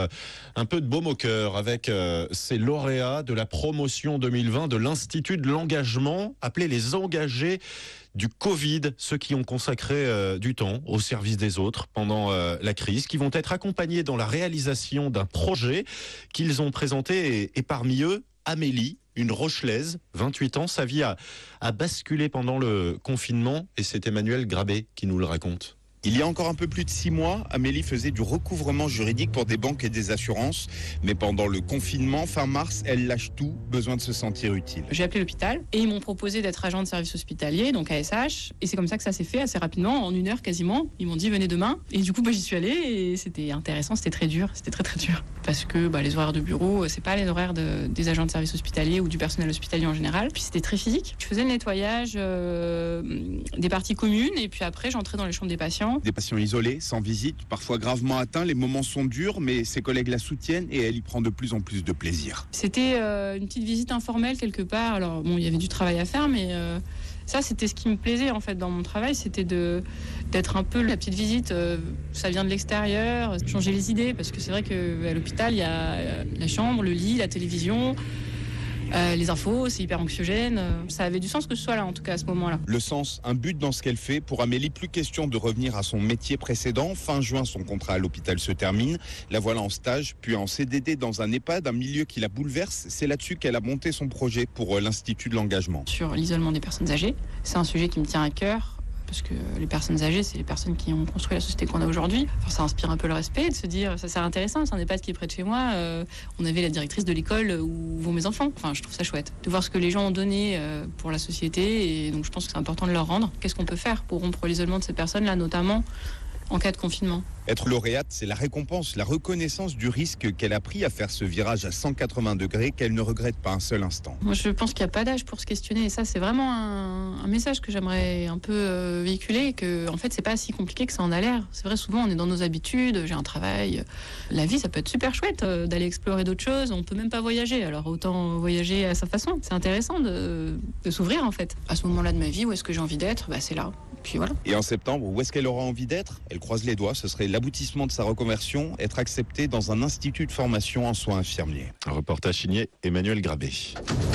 Un peu de baume au cœur avec ces lauréats de la promotion 2020 de l'Institut de l'engagement, appelés les engagés du Covid, ceux qui ont consacré du temps au service des autres pendant la crise, qui vont être accompagnés dans la réalisation d'un projet qu'ils ont présenté et parmi eux, Amélie, une Rochelaise, 28 ans, sa vie a basculé pendant le confinement et c'est Emmanuel Grabé qui nous le raconte. Il y a encore un peu plus de 6 mois, Amélie faisait du recouvrement juridique pour des banques et des assurances. Mais pendant le confinement, fin mars, elle lâche tout, besoin de se sentir utile. J'ai appelé l'hôpital et ils m'ont proposé d'être agent de service hospitalier, donc ASH. Et c'est comme ça que ça s'est fait assez rapidement, en 1 heure quasiment. Ils m'ont dit venez demain. Et du coup, j'y suis allée et c'était intéressant, c'était très dur. C'était très très dur. Parce que les horaires de bureau, c'est pas les horaires des agents de service hospitalier ou du personnel hospitalier en général. Puis c'était très physique. Je faisais le nettoyage des parties communes et puis après j'entrais dans les chambres des patients. Des patients isolés, sans visite, parfois gravement atteints. Les moments sont durs, mais ses collègues la soutiennent et elle y prend de plus en plus de plaisir. C'était une petite visite informelle quelque part. Alors bon, il y avait du travail à faire, mais ça c'était ce qui me plaisait en fait dans mon travail, c'était d'être un peu la petite visite. Ça vient de l'extérieur, changer les idées, parce que c'est vrai qu'à l'hôpital il y a la chambre, le lit, la télévision. Les infos, c'est hyper anxiogène. Ça avait du sens que ce soit là, en tout cas, à ce moment-là. Le sens, un but dans ce qu'elle fait. Pour Amélie, plus question de revenir à son métier précédent. Fin juin, son contrat à l'hôpital se termine. La voilà en stage, puis en CDD dans un EHPAD, un milieu qui la bouleverse. C'est là-dessus qu'elle a monté son projet pour l'Institut de l'engagement. Sur l'isolement des personnes âgées, c'est un sujet qui me tient à cœur. Parce que les personnes âgées, c'est les personnes qui ont construit la société qu'on a aujourd'hui. Enfin, ça inspire un peu le respect, de se dire, ça c'est intéressant, c'est un EHPAD qui est près de chez moi. On avait la directrice de l'école où vont mes enfants. Enfin, je trouve ça chouette. De voir ce que les gens ont donné pour la société. Et donc, je pense que c'est important de leur rendre. Qu'est-ce qu'on peut faire pour rompre l'isolement de ces personnes-là, notamment en cas de confinement? Être lauréate, c'est la récompense, la reconnaissance du risque qu'elle a pris à faire ce virage à 180 degrés qu'elle ne regrette pas un seul instant. Moi, je pense qu'il n'y a pas d'âge pour se questionner. Et ça, c'est vraiment un message que j'aimerais un peu véhiculer. Que, en fait, c'est pas si compliqué que ça en a l'air. C'est vrai, souvent, on est dans nos habitudes. J'ai un travail. La vie, ça peut être super chouette d'aller explorer d'autres choses. On peut même pas voyager. Alors, autant voyager à sa façon. C'est intéressant de s'ouvrir, en fait. À ce moment-là de ma vie, où est-ce que j'ai envie d'être? C'est là. Puis voilà. Et en septembre, où est-ce qu'elle aura envie d'être? Elle croise les doigts, ce serait l'aboutissement de sa reconversion, être acceptée dans un institut de formation en soins infirmiers. Un reportage signé Emmanuel Grabé.